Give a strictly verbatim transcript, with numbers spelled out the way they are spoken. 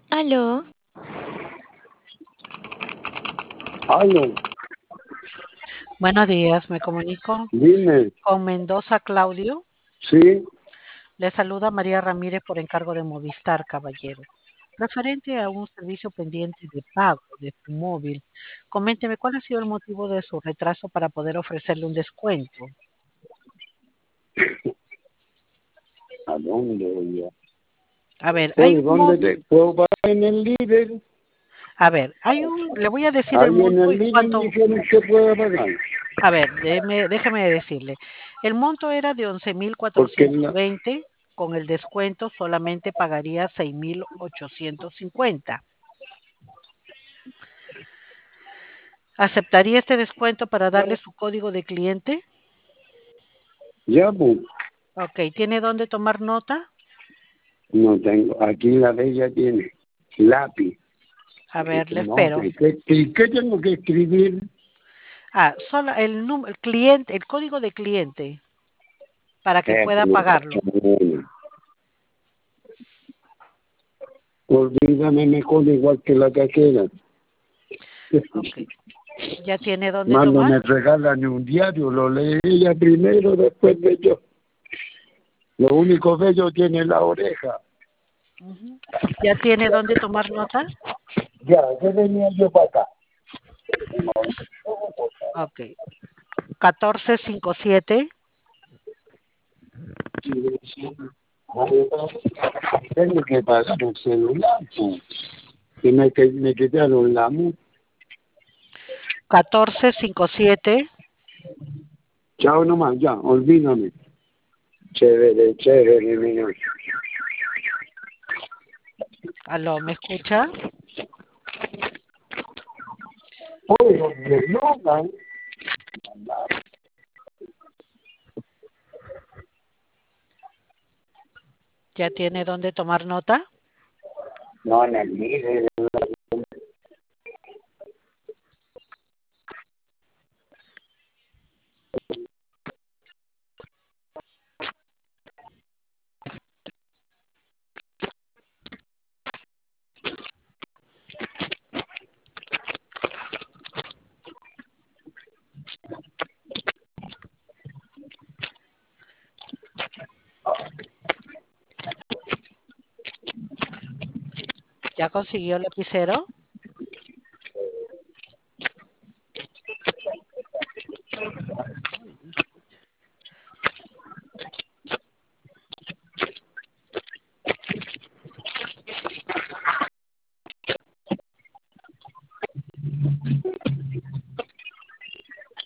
Aló, Aló, Buenos días, me comunico dime, con Mendoza Claudio. sí, Le saluda María Ramírez por encargo de Movistar, caballero. Referente a un servicio pendiente de pago de su móvil, coménteme cuál ha sido el motivo de su retraso para poder ofrecerle un descuento. ¿a dónde voy a? A ver, hay ¿Por un dónde móvil, te puedo pagar en el líder? a ver, hay un, le voy a decir el Ahí en monto el y líder cuánto, dijeron que puede pagar, a ver, déjeme, déjeme decirle, el monto era de once mil porque cuatrocientos la, veinte. Con el descuento solamente pagaría seis mil ochocientos cincuenta. ¿Aceptaría este descuento para darle su código de cliente? ya pues, Ok, ¿tiene dónde tomar nota? no tengo, aquí la de ella tiene lápiz, A ver, le no espero. sé, ¿qué, qué, qué tengo que escribir? Ah, solo el número, el cliente, el código de cliente para que Eh, pueda no, pagarlo. bueno, olvídame mejor igual que la cajera. Ok, ¿ya tiene dónde Más no tomar? me regalan ni un diario, lo lee ella primero, después de yo. Lo único bello tiene la oreja. Ujú. ¿Ya tiene dónde tomar nota? Ya, ¿qué venía yo para acá? Ok, catorce cincuenta y siete. Tengo que pagar el celular, pues. Que me, que me quitaron la multa. catorce cincuenta y siete. Chao nomás, ya, olvídame. Chévere, chévere, niño. Aló, ¿me escucha? Oye, que no, man. ¿Ya tiene dónde tomar nota? No, en el líder. ¿Ya consiguió el lapicero?